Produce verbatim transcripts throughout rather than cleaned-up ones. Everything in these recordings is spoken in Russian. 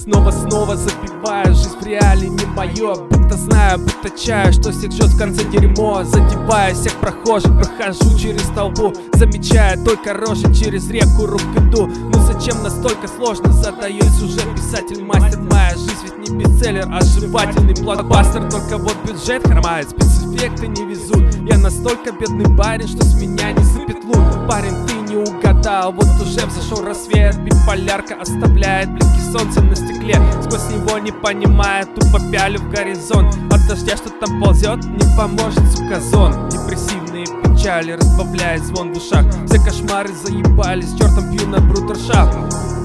Снова-снова забиваю, жизнь в реале не мое. Будто знаю, будто чаю, что всех ждет в конце дерьмо. Задеваю всех прохожих, прохожу через толпу, замечая только рожи, через реку рук иду. Ну зачем настолько сложно, задаюсь уже писатель-мастер. Моя жизнь ведь не бестселлер, а жевательный блокбастер. Только вот бюджет хромает, спецэффекты не везут. Я настолько бедный парень, что с меня не сыпет лут. Парень, ты не угадал, вот уже взошел рассвет. Биполярка оставляет блики солнца на стекле. Сквозь него не понимая, тупо пялю в горизонт. От дождя, что там ползет, не поможет, сука, зон. Депрессивные печали разбавляет звон в ушах. Все кошмары заебались, с чертом пью на брутершафт.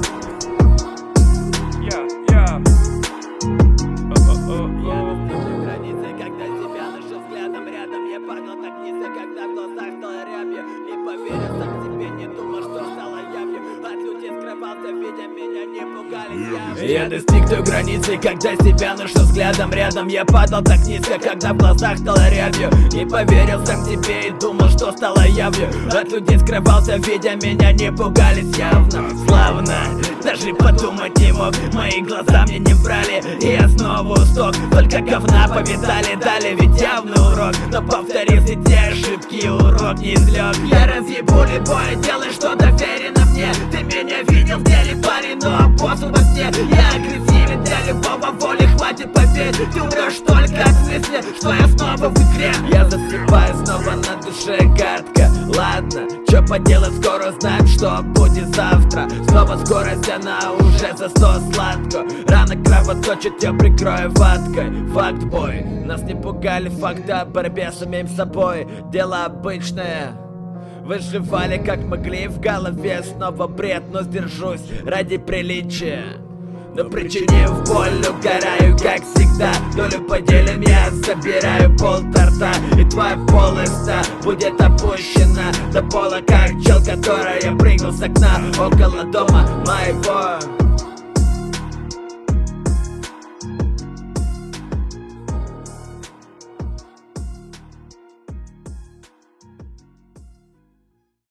Я достиг той границы, когда себя нашел взглядом рядом. Я падал так низко, когда в глазах стало рябью. Не поверил сам себе и думал, что стало явью. От людей скрывался, видя меня, не пугались явно. Славно, даже подумать не мог. Мои глаза мне не врали, и я снова усток. Только говна повидали, дали ведь явный урок. Но повторил все те ошибки, урок не извлек. Я разъебу любое, делай, что доверено мне. Ты меня видел в деле, парень, но боссу во сне. Я агрессивен, для любого воли хватит поверь. Ты умрешь только от мысли, что я снова в игре. Я засыпаю, снова на душе гадко. Ладно, чё поделать, скоро узнаем, что будет завтра. Снова скорость, она уже за сто сладко. Рано кровоточит, я прикрою ваткой. Факт, бой, нас не пугали факты о борьбе с самим собой. Дело обычное. Выживали как могли, в голове снова бред, но сдержусь ради приличия. Но причинив боль, угораю, как всегда. Долю поделим, я забираю пол торта. И твоя полоса будет опущена до пола, как чел, которая прыгнул с окна около дома моего.